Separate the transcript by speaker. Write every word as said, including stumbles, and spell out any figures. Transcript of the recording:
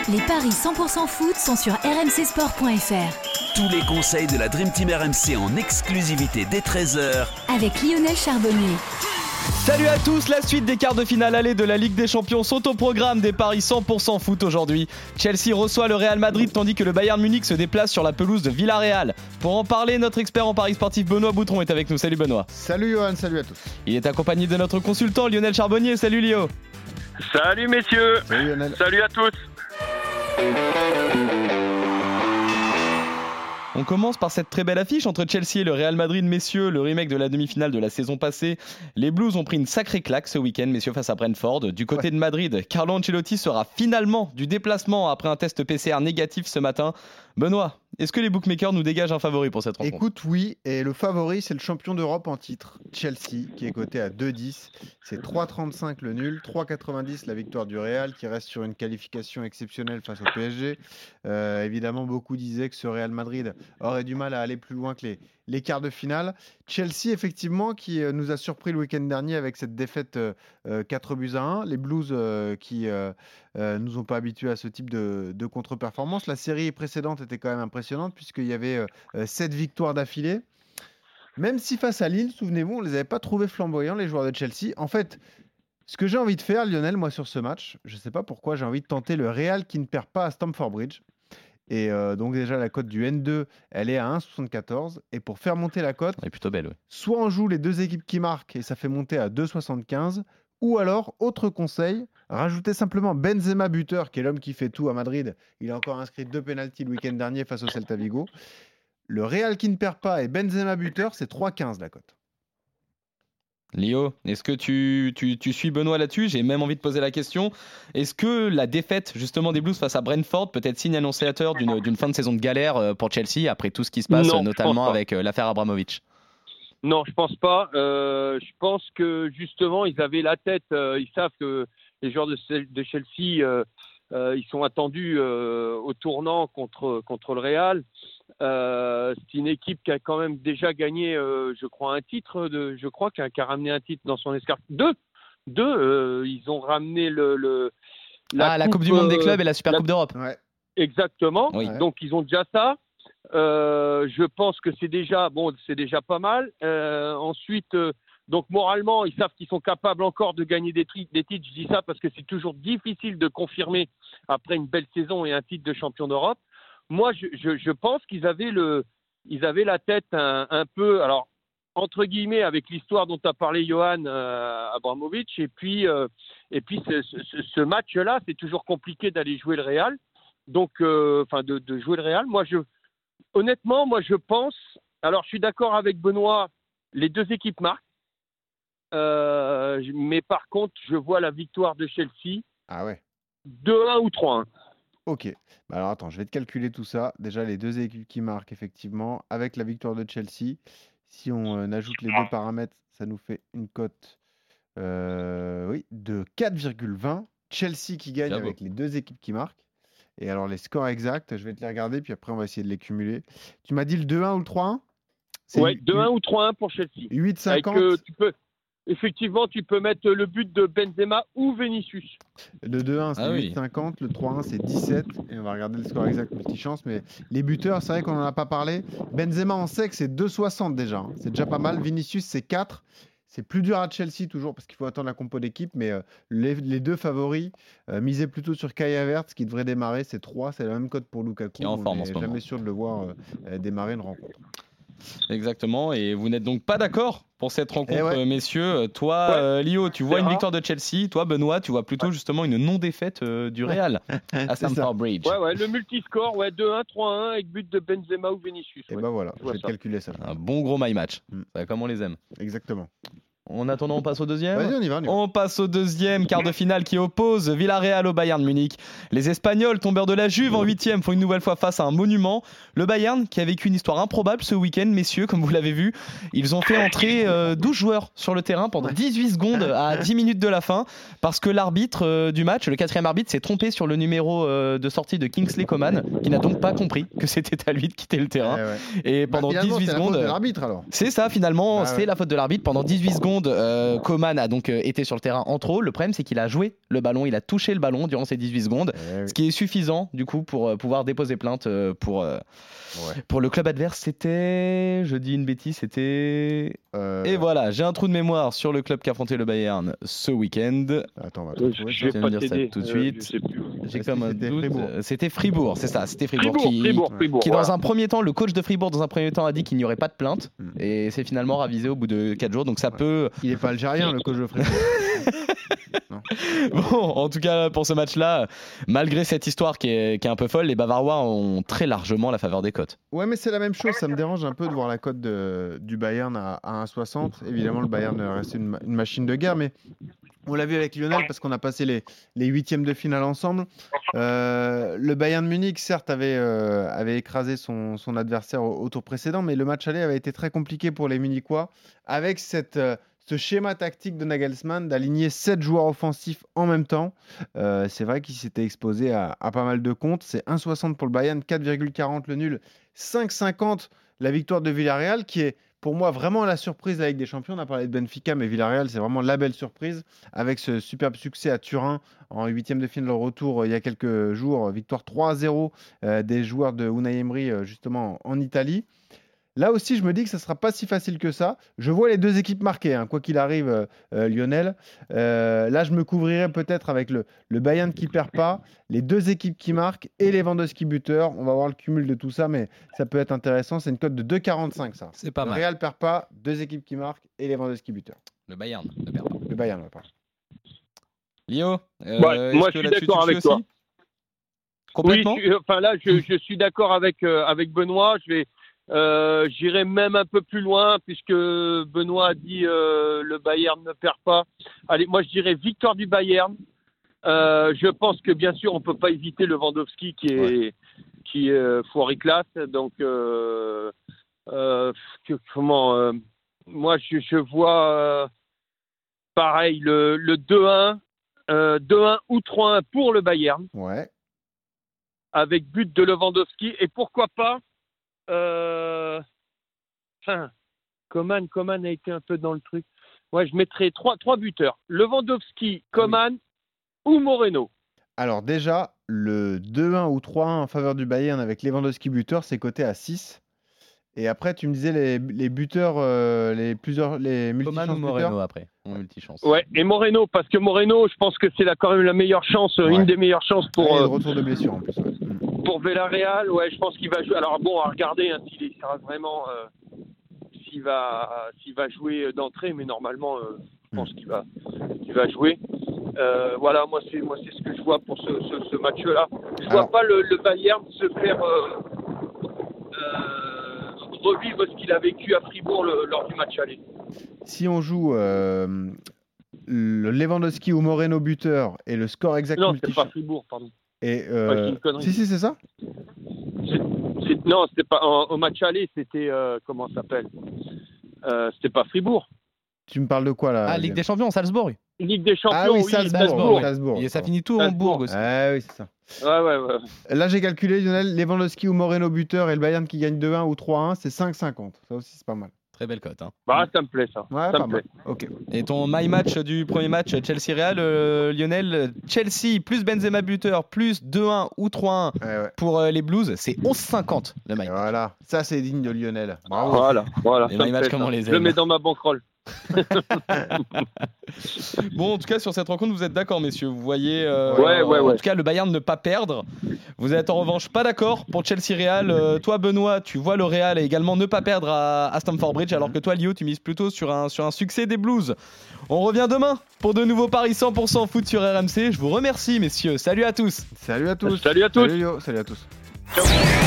Speaker 1: Les paris cent pour cent foot sont sur r m c sport point f r.
Speaker 2: Tous les conseils de la Dream Team R M C en exclusivité dès treize heures
Speaker 1: avec Lionel Charbonnier.
Speaker 3: Salut à tous, la suite des quarts de finale aller de la Ligue des Champions sont au programme des paris cent pour cent foot aujourd'hui. Chelsea reçoit le Real Madrid tandis que le Bayern Munich se déplace sur la pelouse de Villarreal. Pour en parler, notre expert en paris sportif Benoît Boutron est avec nous. Salut Benoît.
Speaker 4: Salut Johan, salut à tous.
Speaker 3: Il est accompagné de notre consultant Lionel Charbonnier. Salut Lio.
Speaker 5: Salut messieurs.
Speaker 4: Salut Lionel.
Speaker 5: Salut à tous.
Speaker 3: On commence par cette très belle affiche entre Chelsea et le Real Madrid, messieurs, le remake de la demi-finale de la saison passée. Les Blues ont pris une sacrée claque ce week-end, messieurs, face à Brentford. Du côté ouais. de Madrid, Carlo Ancelotti sera finalement du déplacement après un test P C R négatif ce matin. Benoît, est-ce que les bookmakers nous dégagent un favori pour cette rencontre ?
Speaker 4: Écoute, oui, et le favori, c'est le champion d'Europe en titre, Chelsea, qui est coté à deux dix. C'est trois trente-cinq le nul, trois quatre-vingt-dix la victoire du Real, qui reste sur une qualification exceptionnelle face au P S G. Euh, évidemment, beaucoup disaient que ce Real Madrid aurait du mal à aller plus loin que les, les quarts de finale. Chelsea, effectivement, qui euh, nous a surpris le week-end dernier avec cette défaite euh, quatre buts à un. Les Blues euh, qui euh, euh, nous ont pas habitués à ce type de, de contre-performance. La série précédente était quand même impressionnante puisqu'il y avait euh, sept victoires d'affilée. Même si face à Lille, souvenez-vous, on ne les avait pas trouvés flamboyants, les joueurs de Chelsea. En fait, ce que j'ai envie de faire, Lionel, moi, sur ce match, je ne sais pas pourquoi, j'ai envie de tenter le Real qui ne perd pas à Stamford Bridge. Et euh, donc déjà, la cote du N deux, elle est à un virgule soixante-quatorze. Et pour faire monter la cote,
Speaker 3: elle est plutôt belle, oui.
Speaker 4: Soit on joue les deux équipes qui marquent et ça fait monter à deux virgule soixante-quinze. Ou alors, autre conseil, rajouter simplement Benzema buteur, qui est l'homme qui fait tout à Madrid. Il a encore inscrit deux pénaltys le week-end dernier face au Celta Vigo. Le Real qui ne perd pas et Benzema buteur, c'est trois virgule quinze la cote.
Speaker 3: Lio, est-ce que tu, tu, tu suis Benoît là-dessus ? J'ai même envie de poser la question. Est-ce que la défaite justement des Blues face à Brentford peut être signe annonciateur d'une, d'une fin de saison de galère pour Chelsea après tout ce qui se passe,
Speaker 5: non,
Speaker 3: notamment avec l'affaire Abramovich ?
Speaker 5: Non, je pense pas. Euh, je pense que justement, ils avaient la tête. Euh, ils savent que les joueurs de, de Chelsea, euh, euh, ils sont attendus euh, au tournant contre contre le Real. Euh, c'est une équipe qui a quand même déjà gagné, euh, je crois, un titre. De, je crois qui a, qui a ramené un titre dans son escarpe. Deux, deux. Euh, ils ont ramené le, le
Speaker 3: la, ah, coupe, la Coupe du Monde des clubs et la Super
Speaker 5: la,
Speaker 3: Coupe d'Europe.
Speaker 5: Ouais. Exactement. Oui. Donc ils ont déjà ça. Euh, je pense que c'est déjà bon, c'est déjà pas mal. Euh, ensuite, euh, donc moralement, ils savent qu'ils sont capables encore de gagner des, tri- des titres. Je dis ça parce que c'est toujours difficile de confirmer après une belle saison et un titre de champion d'Europe. Moi, je, je, je pense qu'ils avaient le, ils avaient la tête un, un peu, alors entre guillemets, avec l'histoire dont a parlé Johan euh, Abramovich, et puis euh, et puis ce, ce, ce match-là, c'est toujours compliqué d'aller jouer le Real. Donc, enfin, euh, de, de jouer le Real. Moi, je Honnêtement, moi je pense, alors je suis d'accord avec Benoît, les deux équipes marquent, euh, mais par contre je vois la victoire de Chelsea
Speaker 4: ah ouais.
Speaker 5: deux un ou trois un.
Speaker 4: Ok, bah alors attends, je vais te calculer tout ça. Déjà les deux équipes qui marquent effectivement, avec la victoire de Chelsea, si on euh, ajoute les deux paramètres, ça nous fait une cote euh, oui, de quatre virgule vingt. Chelsea qui gagne avec les deux équipes qui marquent. Et alors, les scores exacts, je vais te les regarder, puis après, on va essayer de les cumuler. Tu m'as dit le deux un ou le trois un ?
Speaker 5: Oui, deux un ou trois un pour Chelsea.
Speaker 4: huit cinquante.
Speaker 5: Euh, tu peux, effectivement, tu peux mettre le but de Benzema ou Vinicius.
Speaker 4: Le deux un, c'est
Speaker 3: ah
Speaker 4: huit cinquante. Oui. Le trois un, c'est dix-sept. Et on va regarder le score exact, multi-chance. Mais les buteurs, c'est vrai qu'on n'en a pas parlé. Benzema, on sait que c'est deux soixante déjà. Hein. C'est déjà pas mal. Vinicius, c'est quatre. C'est plus dur à Chelsea toujours parce qu'il faut attendre la compo d'équipe, mais euh, les, les deux favoris euh, misaient plutôt sur Kai Havertz qui devrait démarrer, c'est trois, c'est la même cote pour Lukaku.
Speaker 3: En forme
Speaker 4: on
Speaker 3: en ce
Speaker 4: n'est jamais
Speaker 3: moment.
Speaker 4: sûr de le voir euh, démarrer une rencontre.
Speaker 3: Exactement, et vous n'êtes donc pas d'accord pour cette rencontre,
Speaker 4: ouais.
Speaker 3: messieurs. Toi,
Speaker 5: ouais.
Speaker 3: euh, Lio, tu vois
Speaker 5: c'est
Speaker 3: une
Speaker 5: rare.
Speaker 3: victoire de Chelsea. Toi, Benoît, tu vois plutôt ouais. justement une non-défaite euh, du Real à Stamford Bridge.
Speaker 5: Ouais, ouais, le multiscore, ouais, deux un, trois un, avec but de Benzema ou Vinicius.
Speaker 4: Et
Speaker 5: ouais.
Speaker 4: ben voilà,
Speaker 5: je,
Speaker 4: je vais te calculer ça.
Speaker 3: Un bon gros my match,
Speaker 4: mm.
Speaker 3: ça, comme on les aime.
Speaker 4: Exactement.
Speaker 3: En attendant, on passe au deuxième.
Speaker 4: Vas-y, on y va, on y va.
Speaker 3: On passe au deuxième quart de finale qui oppose Villarreal au Bayern Munich. Les Espagnols, tombeurs de la Juve en huitième, font une nouvelle fois face à un monument. Le Bayern, qui a vécu une histoire improbable ce week-end, messieurs, comme vous l'avez vu, ils ont fait entrer euh, douze joueurs sur le terrain pendant dix-huit secondes à dix minutes de la fin, parce que l'arbitre euh, du match, le quatrième arbitre, s'est trompé sur le numéro euh, de sortie de Kingsley Coman, qui n'a donc pas compris que c'était à lui de quitter le terrain.
Speaker 4: Ouais, ouais.
Speaker 3: Et pendant
Speaker 4: bah,
Speaker 3: dix-huit
Speaker 4: c'est
Speaker 3: secondes,
Speaker 4: la faute de l'arbitre alors.
Speaker 3: C'est ça finalement,
Speaker 4: bah,
Speaker 3: c'est
Speaker 4: ouais.
Speaker 3: la faute de l'arbitre. Pendant dix-huit secondes, secondes, euh, Coman a donc euh, été sur le terrain en trop. Le problème, c'est qu'il a joué le ballon, il a touché le ballon durant ces dix-huit secondes,
Speaker 4: Eh oui.
Speaker 3: ce qui est suffisant du coup pour euh, pouvoir déposer plainte euh, pour, euh,
Speaker 4: Ouais.
Speaker 3: pour le club adverse. C'était, je dis une bêtise, c'était...
Speaker 4: Euh,
Speaker 3: Et voilà, j'ai un trou de mémoire sur le club qui a affronté le Bayern ce week-end.
Speaker 4: Attends, on va
Speaker 5: Euh,
Speaker 4: trouver
Speaker 5: je
Speaker 4: ça.
Speaker 5: vais
Speaker 3: viens
Speaker 5: pas
Speaker 3: de dire ça
Speaker 5: t'aider.
Speaker 3: tout de
Speaker 5: euh,
Speaker 3: suite.
Speaker 5: je sais plus.
Speaker 3: J'ai
Speaker 4: Est-ce
Speaker 3: comme
Speaker 4: que
Speaker 3: un
Speaker 4: c'était
Speaker 3: doute.
Speaker 4: Fribourg
Speaker 3: Euh, C'était Fribourg, c'est ça, c'était Fribourg.
Speaker 5: Fribourg,
Speaker 3: qui,
Speaker 5: Fribourg, Fribourg.
Speaker 3: qui dans
Speaker 5: voilà.
Speaker 3: un premier temps, le coach de Fribourg dans un premier temps a dit qu'il n'y aurait pas de plainte
Speaker 4: Mm.
Speaker 3: et c'est finalement ravisé au bout de quatre jours, donc ça
Speaker 4: Ouais.
Speaker 3: peut...
Speaker 4: Il est pas algérien, le coach de Fribourg.
Speaker 3: Bon, en tout cas pour ce match-là, malgré cette histoire qui est, qui est un peu folle, les Bavarois ont très largement la faveur des cotes.
Speaker 4: Ouais, mais c'est la même chose. Ça me dérange un peu de voir la cote de, du Bayern à, à un virgule soixante. Évidemment, le Bayern reste une, ma- une machine de guerre, mais on l'a vu avec Lionel parce qu'on a passé les, les huitièmes de finale ensemble. Euh, le Bayern Munich, certes, avait, euh, avait écrasé son, son adversaire au, au tour précédent, mais le match aller avait été très compliqué pour les Munichois avec cette, euh, ce schéma tactique de Nagelsmann d'aligner sept joueurs offensifs en même temps. Euh, c'est vrai qu'il s'était exposé à, à pas mal de comptes. C'est un virgule soixante pour le Bayern, quatre virgule quarante le nul, cinq virgule cinquante la victoire de Villarreal, qui est pour moi vraiment la surprise de la Ligue des Champions. On a parlé de Benfica, mais Villarreal, c'est vraiment la belle surprise avec ce superbe succès à Turin en huitième de finale retour euh, il y a quelques jours. Victoire trois à zéro euh, des joueurs de Unai Emery euh, justement en Italie. Là aussi, je me dis que ça ne sera pas si facile que ça. Je vois les deux équipes marquées, hein, quoi qu'il arrive, euh, euh, Lionel. Euh, là, je me couvrirai peut-être avec le, le Bayern qui ne perd pas, les deux équipes qui marquent et les Lewandowski buteurs. On va voir le cumul de tout ça, mais ça peut être intéressant. C'est une cote de deux virgule quarante-cinq, ça.
Speaker 3: C'est pas
Speaker 4: Le
Speaker 3: mal.
Speaker 4: Real ne perd pas, deux équipes qui marquent et les Lewandowski buteurs.
Speaker 3: Le Bayern ne perd pas.
Speaker 4: Le Bayern, pas.
Speaker 3: Lio, euh,
Speaker 5: Ouais,
Speaker 3: est-ce
Speaker 5: moi,
Speaker 3: que
Speaker 5: je suis
Speaker 3: là-dessus,
Speaker 5: d'accord
Speaker 3: tu le
Speaker 5: avec
Speaker 3: suis
Speaker 5: toi.
Speaker 3: aussi Complètement.
Speaker 5: Oui, je, enfin là, je, je suis d'accord avec euh, avec Benoît. Je vais, euh, j'irai même un peu plus loin puisque Benoît a dit euh, le Bayern ne perd pas. Allez, moi je dirais victoire du Bayern. Euh, je pense que bien sûr on peut pas éviter le Lewandowski qui est
Speaker 4: Ouais.
Speaker 5: qui est euh, foiré classe. Donc euh, euh, que, comment euh, moi je, je vois euh, pareil le, le deux un, euh, deux un ou trois un pour le Bayern,
Speaker 4: Ouais.
Speaker 5: avec but de Lewandowski et pourquoi pas euh... enfin, Coman Coman a été un peu dans le truc. Ouais, je mettrais trois trois buteurs, Lewandowski, Coman ou Moreno.
Speaker 4: Alors déjà, le deux un ou trois un en faveur du Bayern avec Lewandowski buteur, c'est coté à six. Et après, tu me disais les, les buteurs, euh, les plusieurs, les
Speaker 3: Coman
Speaker 4: multichances
Speaker 3: ou Moreno
Speaker 4: buteurs.
Speaker 3: après, en multichance.
Speaker 5: Ouais, et Moreno parce que Moreno, je pense que c'est là quand même la meilleure chance,
Speaker 4: Ouais.
Speaker 5: une des meilleures chances
Speaker 4: Pour
Speaker 5: pour
Speaker 4: le
Speaker 5: euh,
Speaker 4: retour de blessure en plus. Ouais. Mm.
Speaker 5: pour Villarreal. Ouais, je pense qu'il va jouer. Alors bon, à regarder hein, s'il sera vraiment euh, s'il va s'il va jouer d'entrée, mais normalement, euh, je pense qu'il va qu'il va jouer. Euh, voilà, moi c'est moi c'est ce que je vois pour ce, ce, ce match-là. Je
Speaker 4: Alors-
Speaker 5: vois pas le, le Bayern se faire euh, euh, revivre ce qu'il a vécu à Fribourg le- lors du match aller.
Speaker 4: Si on joue euh, le Lewandowski ou Moreno buteur et le score exact
Speaker 5: Non, c'est
Speaker 4: multichances-
Speaker 5: pas Fribourg, pardon.
Speaker 4: et
Speaker 5: Ouais,
Speaker 4: euh,
Speaker 5: c'est une connerie.
Speaker 4: si si c'est ça.
Speaker 5: C'est- c'est- non, c'était pas en- au match aller, c'était euh, comment ça s'appelle euh, C'était pas Fribourg.
Speaker 4: Tu me parles de quoi là
Speaker 3: Ah, Ligue des Champions, Salzbourg.
Speaker 5: Ligue des Champions,
Speaker 4: Ah oui,
Speaker 5: oui,
Speaker 4: Salzbourg.
Speaker 3: Salzbourg,
Speaker 4: Salzbourg.
Speaker 3: Et ça finit tout en
Speaker 5: Salzbourg.
Speaker 3: Bourg aussi.
Speaker 4: Ah oui, c'est ça.
Speaker 5: Ouais, ouais, ouais.
Speaker 4: Là, j'ai calculé, Lionel, Lewandowski ou Moreno buteur et le Bayern qui gagne deux un ou trois un, c'est cinq cinquante. Ça aussi, c'est pas mal.
Speaker 3: Très belle cote. Hein.
Speaker 5: Bah, ça me plaît, ça.
Speaker 4: Ouais,
Speaker 5: ça
Speaker 4: pas
Speaker 5: me
Speaker 4: mal.
Speaker 5: plaît.
Speaker 4: Ok.
Speaker 3: Et ton my match du premier match Chelsea-Real, euh, Lionel, Chelsea plus Benzema buteur plus deux un ou trois un
Speaker 4: Ouais, ouais.
Speaker 3: pour euh, les Blues, c'est onze cinquante le
Speaker 4: Et
Speaker 3: my.
Speaker 4: voilà, ça c'est digne de Lionel. Bravo.
Speaker 5: Voilà, voilà.
Speaker 3: Les
Speaker 5: ça
Speaker 3: my
Speaker 5: me
Speaker 3: match
Speaker 5: plaît,
Speaker 3: comme
Speaker 5: ça.
Speaker 3: on les
Speaker 5: Je le
Speaker 3: aime.
Speaker 5: mets dans ma bankroll.
Speaker 3: Bon, en tout cas, sur cette rencontre, vous êtes d'accord, messieurs. Vous voyez, euh,
Speaker 5: Ouais, ouais,
Speaker 3: en
Speaker 5: ouais.
Speaker 3: tout cas, le Bayern ne pas perdre. Vous êtes en revanche pas d'accord pour Chelsea-Real. Euh, toi, Benoît, tu vois le Real également ne pas perdre à, à Stamford Bridge, alors que toi, Lio, tu mises plutôt sur un, sur un succès des Blues. On revient demain pour de nouveaux paris cent pour cent foot sur R M C. Je vous remercie, messieurs. Salut à tous.
Speaker 4: Salut à tous.
Speaker 5: Salut à tous.
Speaker 4: Salut Lio, salut à tous.
Speaker 5: Ciao.